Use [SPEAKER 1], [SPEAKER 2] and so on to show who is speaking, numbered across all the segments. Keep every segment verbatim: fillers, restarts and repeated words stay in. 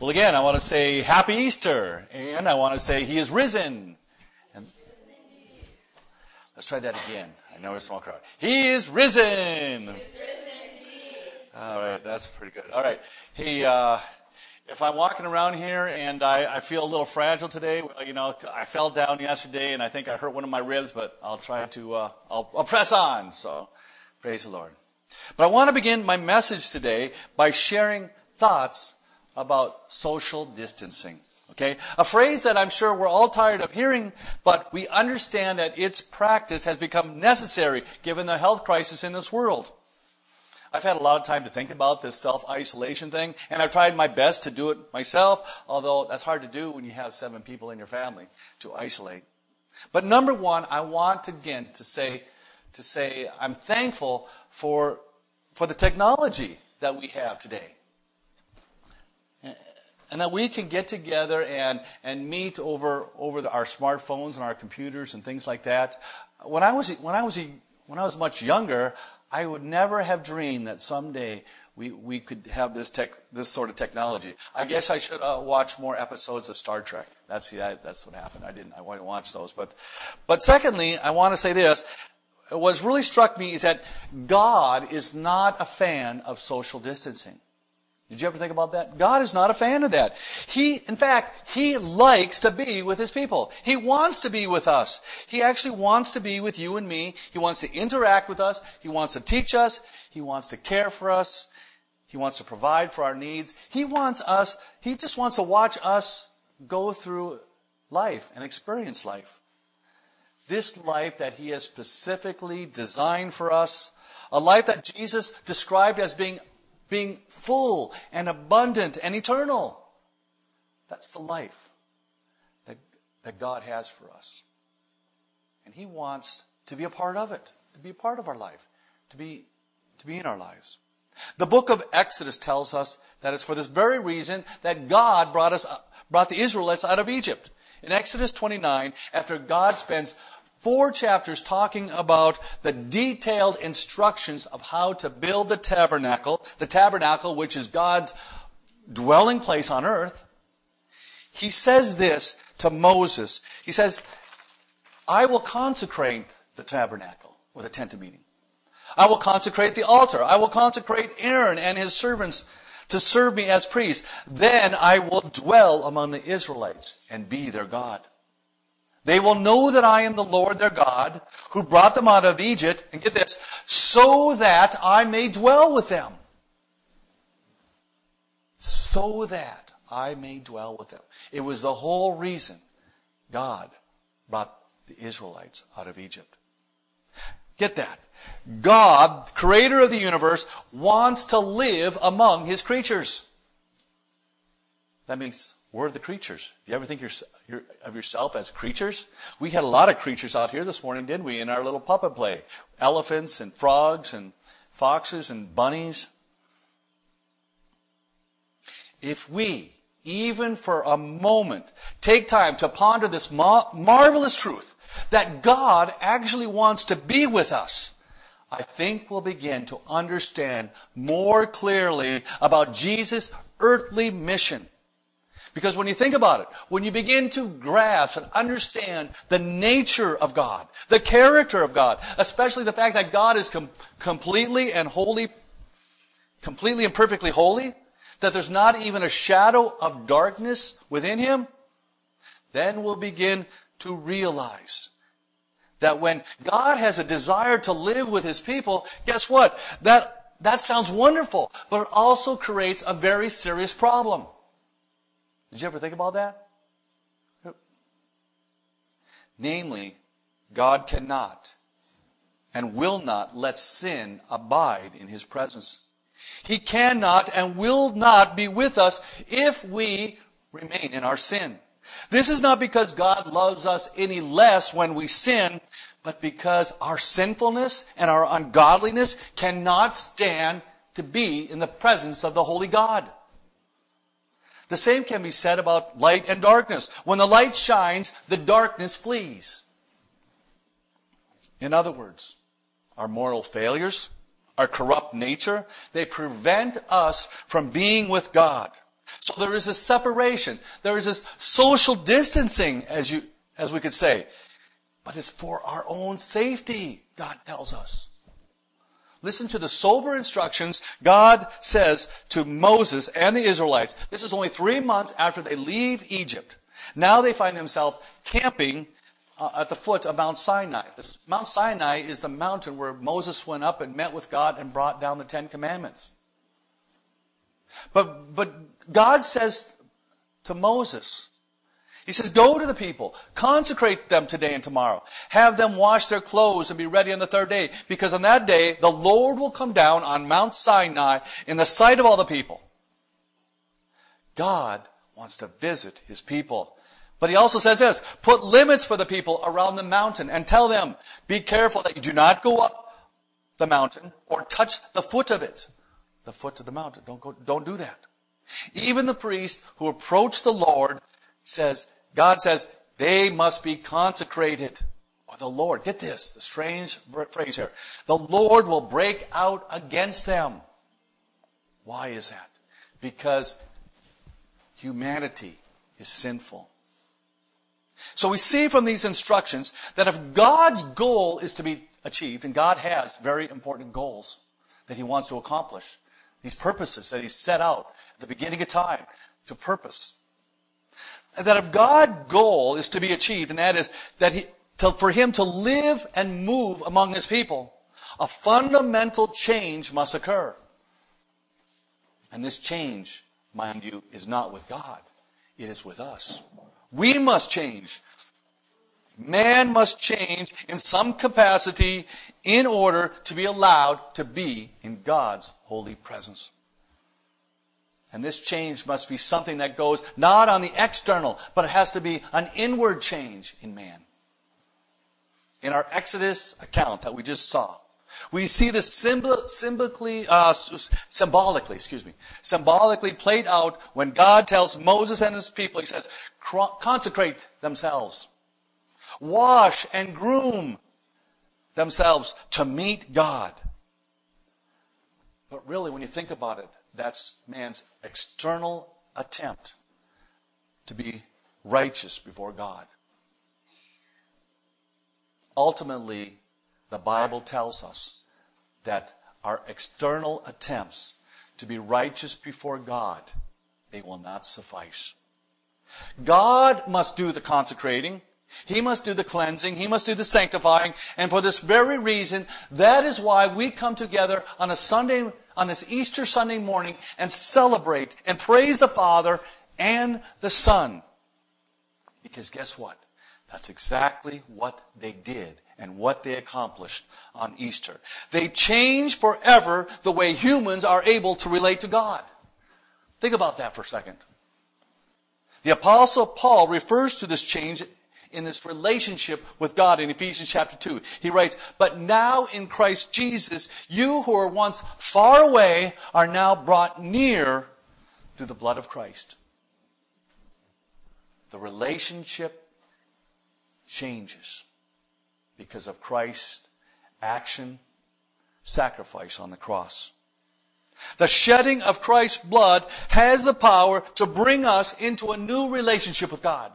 [SPEAKER 1] Well, again, I want to say Happy Easter, and I want to say He is risen. And let's try that again. I know it's a small crowd. He is risen. He is risen All right, that's pretty good. All right. Hey, uh, if I'm walking around here and I, I feel a little fragile today, well, you know, I fell down yesterday and I think I hurt one of my ribs, but I'll try to, uh, I'll, I'll press on. So, praise the Lord. But I want to begin my message today by sharing thoughts about social distancing. Okay? A phrase that I'm sure we're all tired of hearing, but we understand that its practice has become necessary given the health crisis in this world. I've had a lot of time to think about this self-isolation thing, and I've tried my best to do it myself, although that's hard to do when you have seven people in your family to isolate. But number one, I want again to say, to say I'm thankful for, for the technology that we have today. And that we can get together and, and meet over, over the, our smartphones and our computers and things like that. When I was, when I was, when I was much younger, I would never have dreamed that someday we, we could have this tech, this sort of technology. I guess I should uh, watch more episodes of Star Trek. That's the, that's what happened. I didn't, I didn't watch those. But, but secondly, I want to say this. What's really struck me is that God is not a fan of social distancing. Did you ever think about that? God is not a fan of that. He, in fact, He likes to be with His people. He wants to be with us. He actually wants to be with you and me. He wants to interact with us. He wants to teach us. He wants to care for us. He wants to provide for our needs. He wants us, He just wants to watch us go through life and experience life. This life that He has specifically designed for us, a life that Jesus described as being being full and abundant and eternal. That's the life that, that God has for us. And He wants to be a part of it, to be a part of our life, to be, to be in our lives. The book of Exodus tells us that it's for this very reason that God brought us, brought the Israelites out of Egypt. In Exodus twenty-nine, after God spends Four chapters talking about the detailed instructions of how to build the tabernacle, the tabernacle which is God's dwelling place on earth. He says this to Moses. He says, I will consecrate the tabernacle, or the tent of meeting. I will consecrate the altar. I will consecrate Aaron and his servants to serve me as priests. Then I will dwell among the Israelites and be their God. They will know that I am the Lord their God, who brought them out of Egypt, and get this, so that I may dwell with them. So that I may dwell with them. It was the whole reason God brought the Israelites out of Egypt. Get that. God, creator of the universe, wants to live among His creatures. That means we're the creatures. Do you ever think you're, you're, of yourself as creatures? We had a lot of creatures out here this morning, didn't we, in our little puppet play? Elephants and frogs and foxes and bunnies. If we, even for a moment, take time to ponder this mar- marvelous truth that God actually wants to be with us, I think we'll begin to understand more clearly about Jesus' earthly mission. Because when you think about it, when you begin to grasp and understand the nature of God, the character of God, especially the fact that God is com- completely and wholly, completely and perfectly holy, that there's not even a shadow of darkness within Him, then we'll begin to realize that when God has a desire to live with His people, guess what? That, that sounds wonderful, but it also creates a very serious problem. Did you ever think about that? Namely, God cannot and will not let sin abide in His presence. He cannot and will not be with us if we remain in our sin. This is not because God loves us any less when we sin, but because our sinfulness and our ungodliness cannot stand to be in the presence of the holy God. The same can be said about light and darkness. When the light shines, the darkness flees. In other words, our moral failures, our corrupt nature, they prevent us from being with God. So there is a separation. There is this social distancing, as you, as we could say. But it's for our own safety, God tells us. Listen to the sober instructions God says to Moses and the Israelites. This is only three months after they leave Egypt. Now they find themselves camping uh, at the foot of Mount Sinai. This, Mount Sinai is the mountain where Moses went up and met with God and brought down the Ten Commandments. But, but God says to Moses, he says, go to the people, consecrate them today and tomorrow. Have them wash their clothes and be ready on the third day. Because on that day, the Lord will come down on Mount Sinai in the sight of all the people. God wants to visit his people. But he also says this, put limits for the people around the mountain and tell them, be careful that you do not go up the mountain or touch the foot of it. The foot of the mountain. Don't go, don't do that. Even the priests who approach the Lord says, God says, they must be consecrated. Or the Lord, get this, the strange phrase here. The Lord will break out against them. Why is that? Because humanity is sinful. So we see from these instructions that if God's goal is to be achieved, and God has very important goals that he wants to accomplish, these purposes that he set out at the beginning of time to purpose, that if God's goal is to be achieved, and that is that he, to, for him to live and move among his people, a fundamental change must occur. And this change, mind you, is not with God. It is with us. We must change. Man must change in some capacity in order to be allowed to be in God's holy presence. And this change must be something that goes not on the external, but it has to be an inward change in man. In our Exodus account that we just saw, we see this symbol, symbolically, uh, symbolically, excuse me, symbolically played out when God tells Moses and his people, he says, consecrate themselves, wash and groom themselves to meet God. But really, when you think about it, that's man's external attempt to be righteous before God. Ultimately, the Bible tells us that our external attempts to be righteous before God, they will not suffice. God must do the consecrating. He must do the cleansing. He must do the sanctifying. And for this very reason, that is why we come together on a Sunday, on this Easter Sunday morning and celebrate and praise the Father and the Son. Because guess what? That's exactly what they did and what they accomplished on Easter. They changed forever the way humans are able to relate to God. Think about that for a second. The Apostle Paul refers to this change in this relationship with God in Ephesians chapter two. He writes, but now in Christ Jesus, you who were once far away are now brought near through the blood of Christ. The relationship changes because of Christ's action, sacrifice on the cross. The shedding of Christ's blood has the power to bring us into a new relationship with God.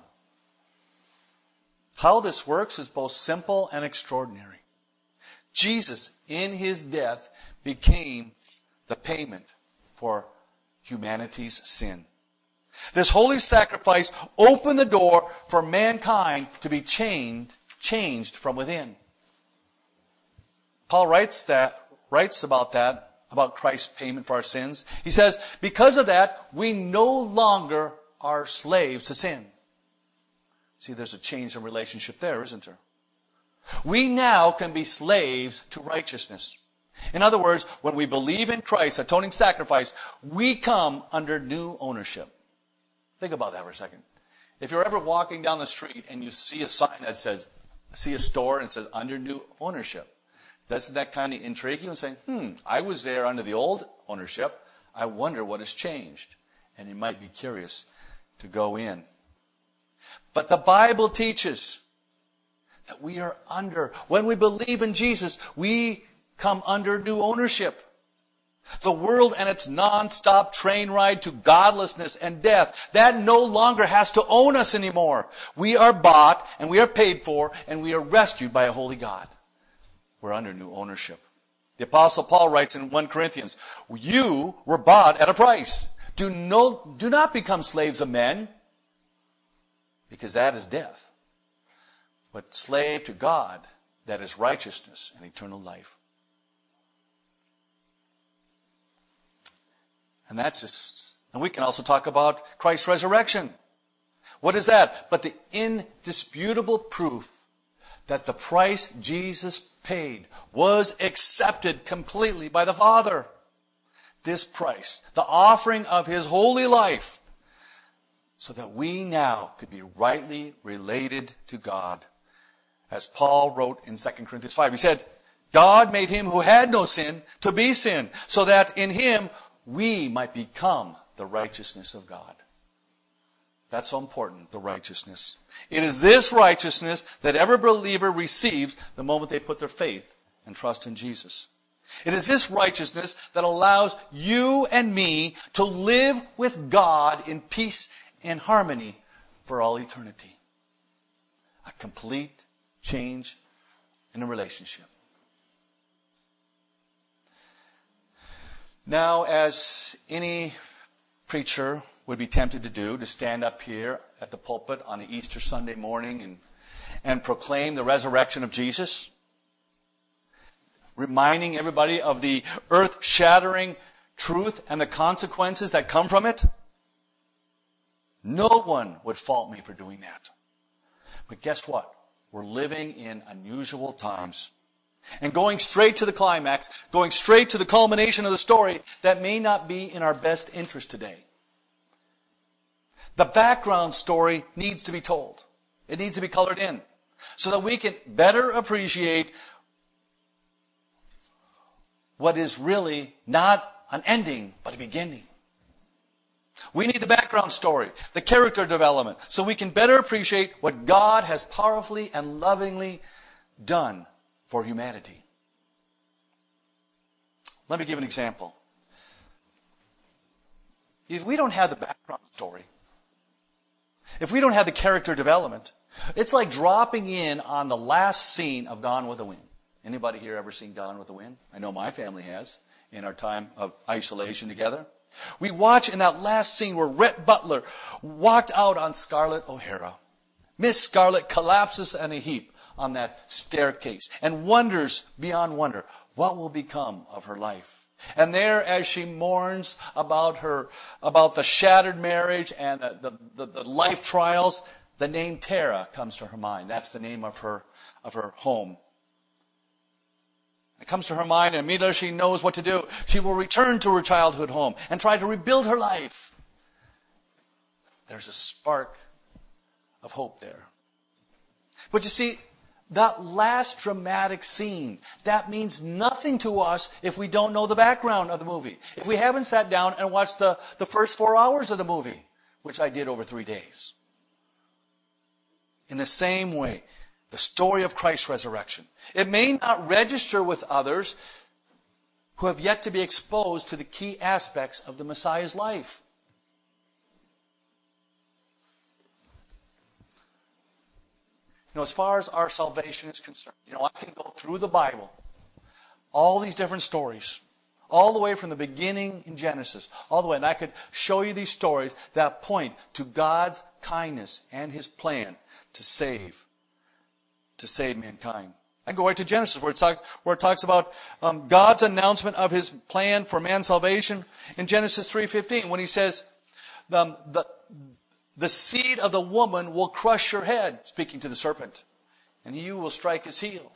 [SPEAKER 1] How this works is both simple and extraordinary. Jesus, in his death, became the payment for humanity's sin. This holy sacrifice opened the door for mankind to be changed, changed from within. Paul writes that, writes about that, about Christ's payment for our sins. He says, because of that, we no longer are slaves to sin. See, there's a change in relationship there, isn't there? We now can be slaves to righteousness. In other words, when we believe in Christ's atoning sacrifice, we come under new ownership. Think about that for a second. If you're ever walking down the street and you see a sign that says, see a store and it says under new ownership, doesn't that kind of intrigue you and say, hmm, I was there under the old ownership. I wonder what has changed. And you might be curious to go in. But the Bible teaches that we are under, when we believe in Jesus, we come under new ownership. The world and its non-stop train ride to godlessness and death, that no longer has to own us anymore. We are bought and we are paid for and we are rescued by a holy God. We're under new ownership. The Apostle Paul writes in First Corinthians, you were bought at a price. Do, no, do not become slaves of men, because that is death. But slave to God, that is righteousness and eternal life. And that's just, and we can also talk about Christ's resurrection. What is that? But the indisputable proof that the price Jesus paid was accepted completely by the Father. This price, the offering of His holy life, so that we now could be rightly related to God. As Paul wrote in Second Corinthians five, he said, God made Him who had no sin to be sin, so that in Him we might become the righteousness of God. That's so important, the righteousness. It is this righteousness that every believer receives the moment they put their faith and trust in Jesus. It is this righteousness that allows you and me to live with God in peace and harmony for all eternity. A complete change in a relationship. Now, as any preacher would be tempted to do, to stand up here at the pulpit on the Easter Sunday morning and, and proclaim the resurrection of Jesus, reminding everybody of the earth-shattering truth and the consequences that come from it, no one would fault me for doing that. But guess what? We're living in unusual times. And going straight to the climax, going straight to the culmination of the story, that may not be in our best interest today. The background story needs to be told. It needs to be colored in, so that we can better appreciate what is really not an ending, but a beginning. We need the background story, the character development, so we can better appreciate what God has powerfully and lovingly done for humanity. Let me give an example. If we don't have the background story, if we don't have the character development, it's like dropping in on the last scene of Gone with the Wind. Anybody here ever seen Gone with the Wind? I know my family has, in our time of isolation together. We watch in that last scene where Rhett Butler walked out on Scarlett O'Hara. Miss Scarlett collapses in a heap on that staircase and wonders beyond wonder what will become of her life. And there, as she mourns about her, about the shattered marriage and the, the, the, the life trials, the name Tara comes to her mind. That's the name of her, of her home. It comes to her mind, and immediately she knows what to do. She will return to her childhood home and try to rebuild her life. There's a spark of hope there. But you see, that last dramatic scene, that means nothing to us if we don't know the background of the movie. If we haven't sat down and watched the, the first four hours of the movie, which I did over three days. In the same way, the story of Christ's resurrection, it may not register with others who have yet to be exposed to the key aspects of the Messiah's life. You know, as far as our salvation is concerned, you know, I can go through the Bible, all these different stories, all the way from the beginning in Genesis, all the way, and I could show you these stories that point to God's kindness and His plan to save, to save mankind. I can go right to Genesis, where it talks, where it talks about um, God's announcement of His plan for man's salvation in Genesis three fifteen, when He says, um, the The seed of the woman will crush your head, speaking to the serpent, and you will strike his heel.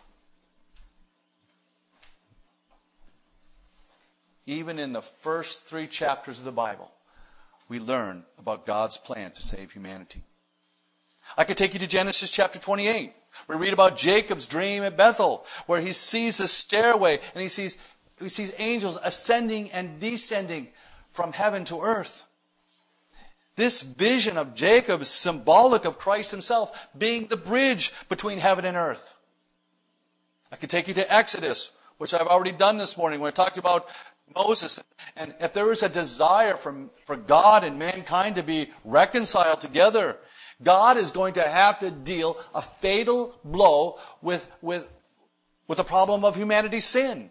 [SPEAKER 1] Even in the first three chapters of the Bible, we learn about God's plan to save humanity. I could take you to Genesis chapter twenty-eight. We read about Jacob's dream at Bethel, where he sees a stairway, and he sees, he sees angels ascending and descending from heaven to earth. This vision of Jacob is symbolic of Christ Himself being the bridge between heaven and earth. I could take you to Exodus, which I've already done this morning, when I talked about Moses. And if there is a desire for, for God and mankind to be reconciled together, God is going to have to deal a fatal blow with, with, with the problem of humanity's sin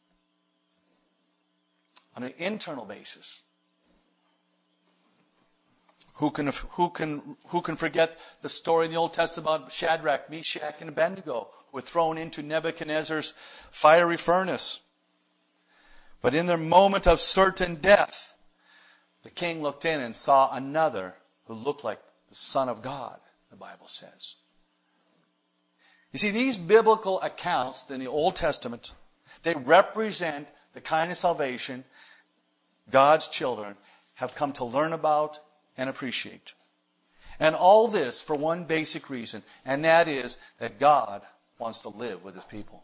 [SPEAKER 1] on an internal basis. Who can, who can, who can forget the story in the Old Testament about Shadrach, Meshach, and Abednego, who were thrown into Nebuchadnezzar's fiery furnace? But in their moment of certain death, the king looked in and saw another who looked like the Son of God, the Bible says. You see, these biblical accounts in the Old Testament, they represent the kind of salvation God's children have come to learn about and appreciate. And all this for one basic reason, and that is that God wants to live with His people.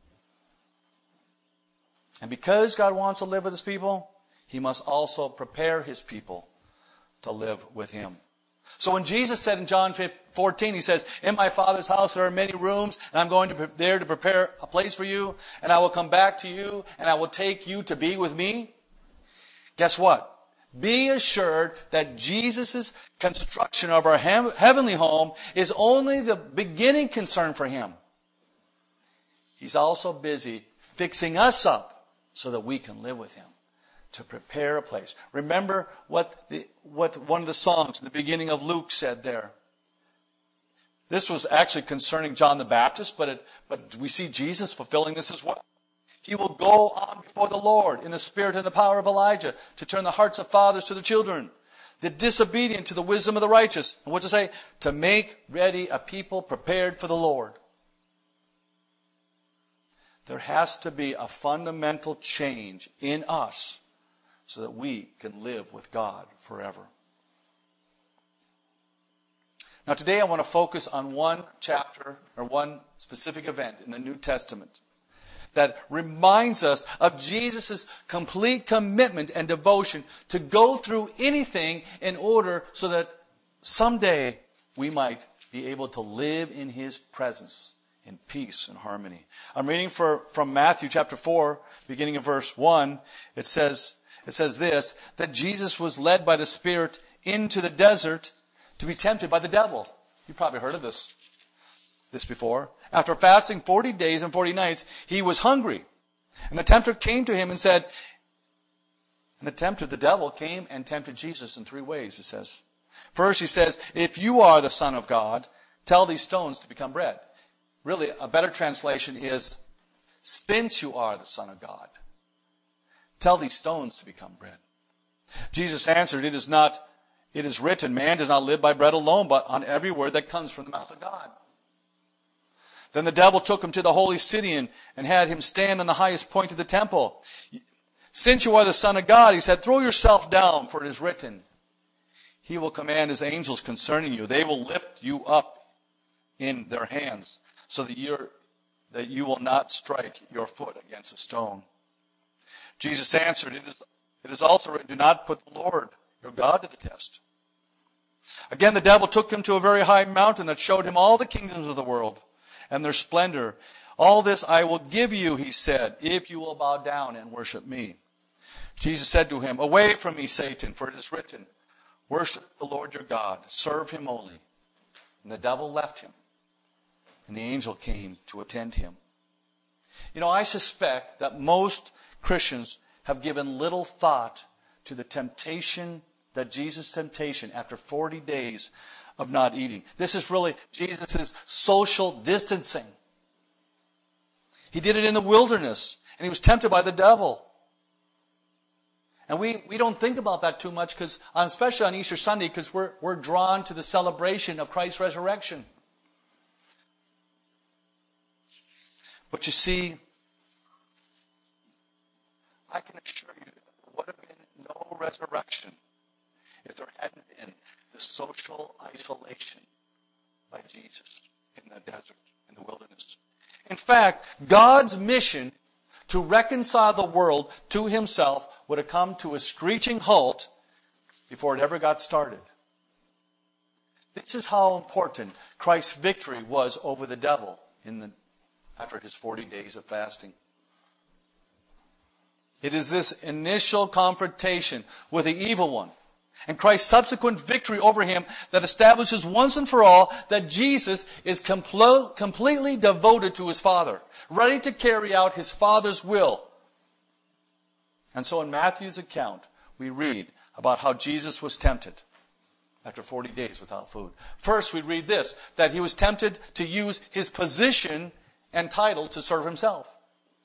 [SPEAKER 1] And because God wants to live with His people, He must also prepare His people to live with Him. So when Jesus said in John fourteen, He says, "In my Father's house there are many rooms, and I'm going to there to prepare a place for you, and I will come back to you, and I will take you to be with me." Guess what? Be assured that Jesus' construction of our heavenly home is only the beginning concern for Him. He's also busy fixing us up so that we can live with Him, to prepare a place. Remember what the what one of the songs in the beginning of Luke said there. This was actually concerning John the Baptist, but it, but we see Jesus fulfilling this as well. He will go on before the Lord in the spirit and the power of Elijah to turn the hearts of fathers to the children, the disobedient to the wisdom of the righteous. And what to say? To make ready a people prepared for the Lord. There has to be a fundamental change in us so that we can live with God forever. Now today I want to focus on one chapter or one specific event in the New Testament that reminds us of Jesus' complete commitment and devotion to go through anything in order so that someday we might be able to live in His presence in peace and harmony. I'm reading for, from Matthew chapter four, beginning of verse one. It says, it says this, that Jesus was led by the Spirit into the desert to be tempted by the devil. You've probably heard of this, this before. After fasting forty days and forty nights, He was hungry. And the tempter came to Him and said, and the tempter, the devil, came and tempted Jesus in three ways, it says. First, he says, "If you are the Son of God, tell these stones to become bread." Really, a better translation is, "Since you are the Son of God, tell these stones to become bread." Jesus answered, "It is not, it is written, man does not live by bread alone, but on every word that comes from the mouth of God." Then the devil took him to the holy city and, and had him stand on the highest point of the temple. "Since you are the Son of God," he said, "throw yourself down, for it is written, He will command His angels concerning you. They will lift you up in their hands, so that, you're, that you will not strike your foot against a stone." Jesus answered, it is, it is also written, "Do not put the Lord your God to the test." Again, the devil took him to a very high mountain that showed him all the kingdoms of the world and their splendor. "All this I will give you," he said, "if you will bow down and worship me." Jesus said to him, "Away from me, Satan, for it is written, worship the Lord your God, serve Him only." And the devil left him, and the angel came to attend him. You know, I suspect that most Christians have given little thought to the temptation, that Jesus' temptation after forty days of not eating. This is really Jesus' social distancing. He did it in the wilderness, and He was tempted by the devil. And we, we don't think about that too much, because, especially on Easter Sunday, because we're, we're drawn to the celebration of Christ's resurrection. But you see, I can assure you there would have been no resurrection if there hadn't been the social isolation by Jesus in the desert, in the wilderness. In fact, God's mission to reconcile the world to Himself would have come to a screeching halt before it ever got started. This is how important Christ's victory was over the devil in the, after His forty days of fasting. It is this initial confrontation with the evil one and Christ's subsequent victory over him that establishes once and for all that Jesus is compl- completely devoted to his Father, ready to carry out his Father's will. And so in Matthew's account, we read about how Jesus was tempted after forty days without food. First, we read this, that he was tempted to use his position and title to serve himself.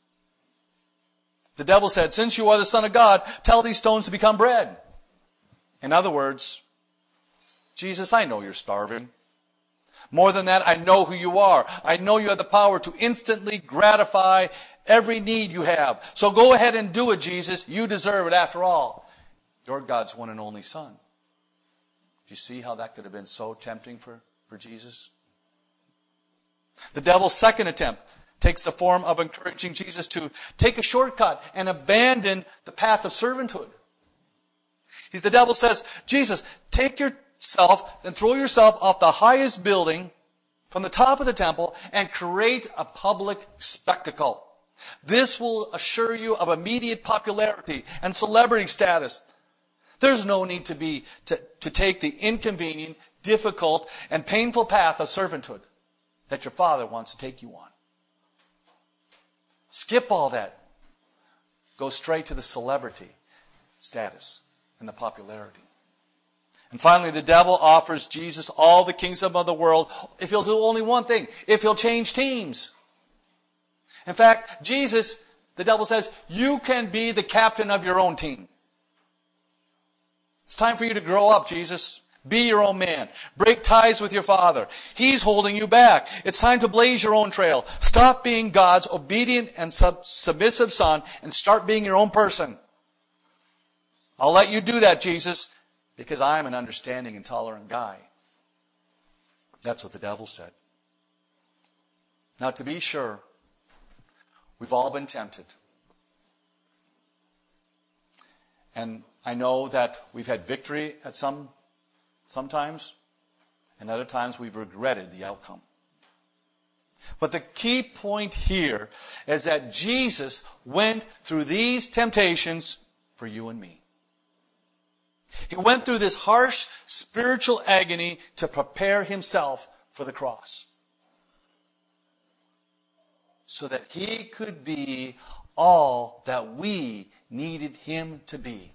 [SPEAKER 1] The devil said, "Since you are the Son of God, tell these stones to become bread." In other words, Jesus, I know you're starving. More than that, I know who you are. I know you have the power to instantly gratify every need you have. So go ahead and do it, Jesus. You deserve it after all. You're God's one and only Son. Do you see how that could have been so tempting for, for Jesus? The devil's second attempt takes the form of encouraging Jesus to take a shortcut and abandon the path of servanthood. The devil says, Jesus, take yourself and throw yourself off the highest building from the top of the temple and create a public spectacle. This will assure you of immediate popularity and celebrity status. There's no need to be to, to take the inconvenient, difficult, and painful path of servanthood that your Father wants to take you on. Skip all that. Go straight to the celebrity status and the popularity. And finally, the devil offers Jesus all the kingdom of the world if he'll do only one thing, if he'll change teams. In fact, Jesus, the devil says, you can be the captain of your own team. It's time for you to grow up, Jesus. Be your own man. Break ties with your Father. He's holding you back. It's time to blaze your own trail. Stop being God's obedient and sub- submissive son and start being your own person. I'll let you do that, Jesus, because I'm an understanding and tolerant guy. That's what the devil said. Now, to be sure, we've all been tempted. And I know that we've had victory at some sometimes, and other times we've regretted the outcome. But the key point here is that Jesus went through these temptations for you and me. He went through this harsh spiritual agony to prepare himself for the cross, so that he could be all that we needed him to be.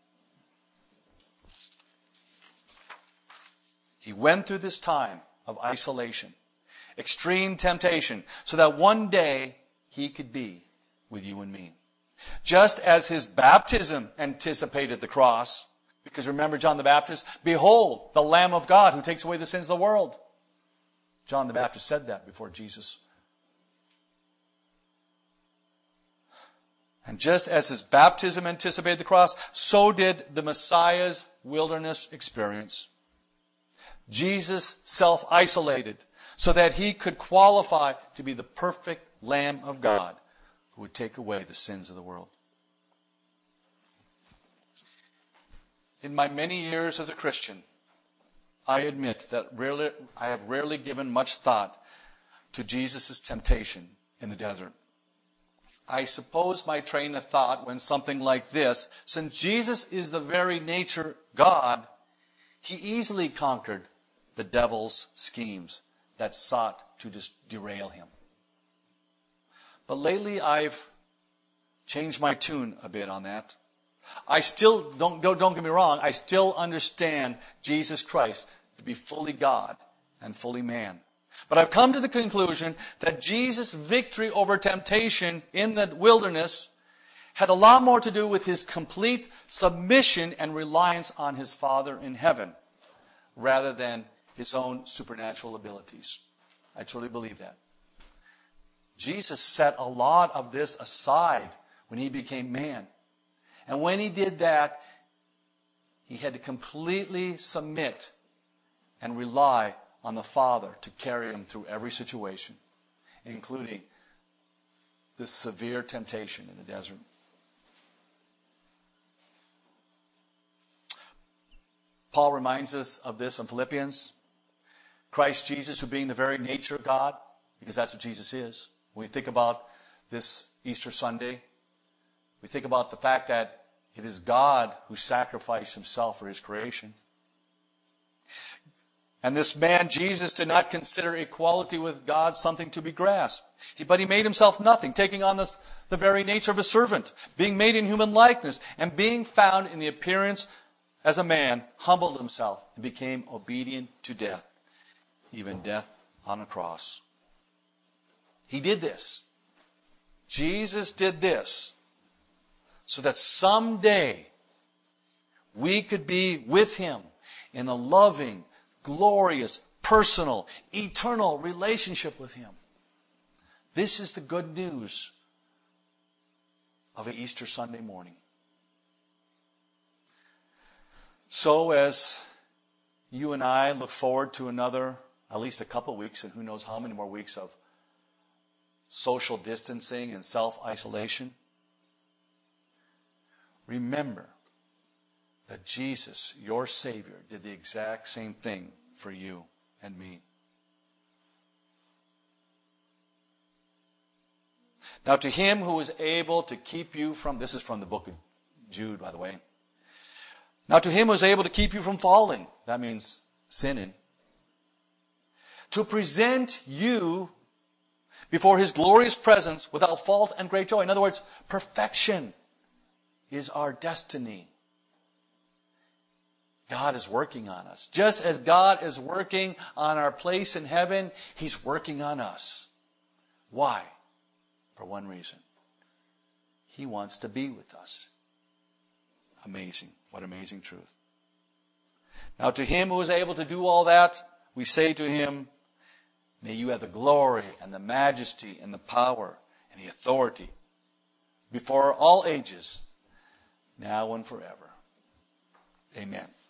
[SPEAKER 1] He went through this time of isolation, extreme temptation, so that one day he could be with you and me. Just as his baptism anticipated the cross, because remember John the Baptist, behold, the Lamb of God who takes away the sins of the world. John the Baptist said that before Jesus. And just as his baptism anticipated the cross, so did the Messiah's wilderness experience. Jesus self-isolated so that he could qualify to be the perfect Lamb of God who would take away the sins of the world. In my many years as a Christian, I admit that rarely, I have rarely given much thought to Jesus' temptation in the desert. I suppose my train of thought went something like this. Since Jesus is the very nature God, he easily conquered the devil's schemes that sought to just derail him. But lately I've changed my tune a bit on that. I still, don't, don't get me wrong, I still understand Jesus Christ to be fully God and fully man. But I've come to the conclusion that Jesus' victory over temptation in the wilderness had a lot more to do with his complete submission and reliance on his Father in heaven, rather than his own supernatural abilities. I truly believe that. Jesus set a lot of this aside when he became man. And when he did that, he had to completely submit and rely on the Father to carry him through every situation, including this severe temptation in the desert. Paul reminds us of this in Philippians. Christ Jesus, who being the very nature of God, because that's what Jesus is. When we think about this Easter Sunday, We think about the fact that it is God who sacrificed himself for his creation. And this man, Jesus, did not consider equality with God something to be grasped. He, but he made himself nothing, taking on this, the very nature of a servant, being made in human likeness, and being found in the appearance as a man, humbled himself and became obedient to death, even death on a cross. He did this. Jesus did this so that someday we could be with him in a loving, glorious, personal, eternal relationship with him. This is the good news of an Easter Sunday morning. So as you and I look forward to another, at least a couple weeks, and who knows how many more weeks of social distancing and self-isolation, remember that Jesus, your Savior, did the exact same thing for you and me. Now to him who is able to keep you from, this is from the book of Jude, by the way. Now to him who is able to keep you from falling, that means sinning, to present you before his glorious presence without fault and great joy. In other words, perfection is our destiny. God is working on us. Just as God is working on our place in heaven, he's working on us. Why? For one reason. He wants to be with us. Amazing. What amazing truth. Now to him who is able to do all that, we say to him, may you have the glory and the majesty and the power and the authority before all ages, now and forever. Amen.